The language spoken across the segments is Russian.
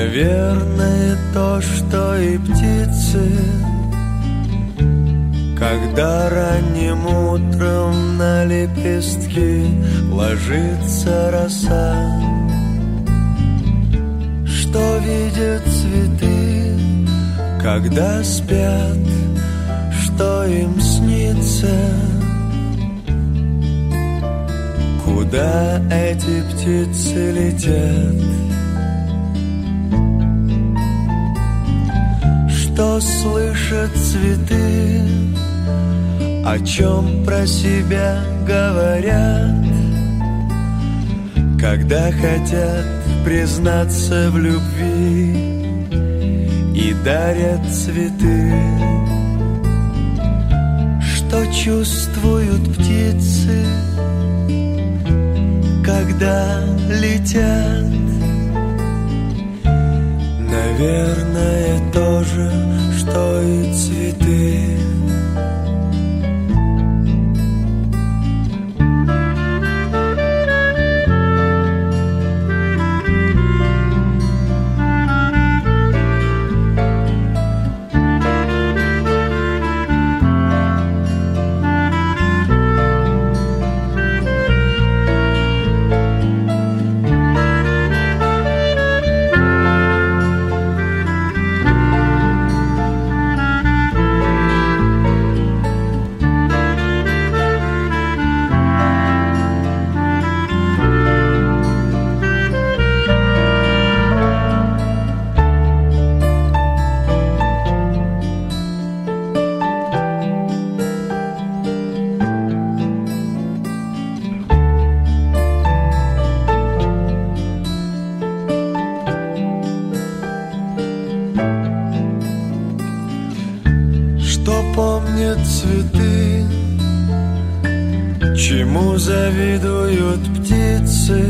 Наверное, то, что и птицы, когда ранним утром на лепестки ложится роса, что видят цветы, когда спят, что им снится, куда эти птицы летят, что слышат цветы, о чем про себя говорят, когда хотят признаться в любви и дарят цветы. Что чувствуют птицы, когда летят? Наверное, то же, что и цветы. Помнят цветы, чему завидуют птицы,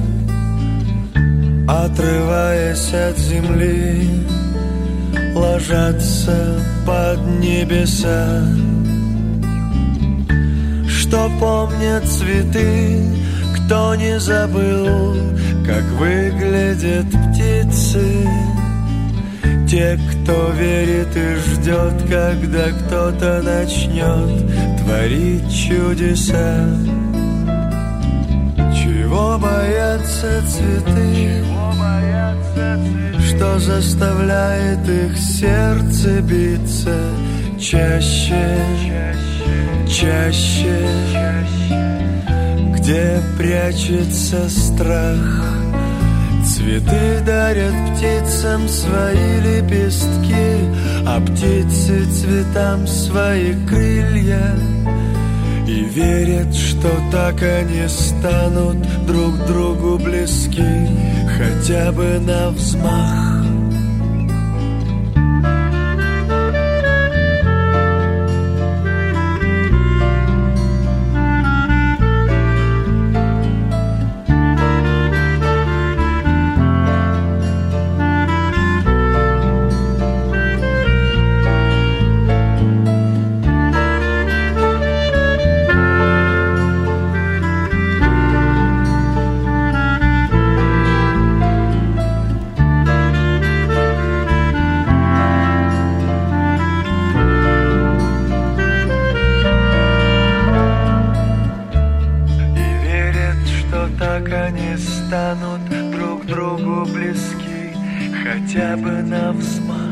отрываясь от земли, ложатся под небеса. Что помнят цветы, кто не забыл, как выглядят птицы. Те, кто верит и ждет, когда кто-то начнет творить чудеса. Чего боятся цветы? Что заставляет их сердце биться чаще, чаще? Где прячется страх? Цветы дарят птицам свои лепестки, а птицы цветам свои крылья. И верят, что так они станут друг другу близки, хотя бы на взмах. Так они станут друг другу близки, хотя бы на взмах.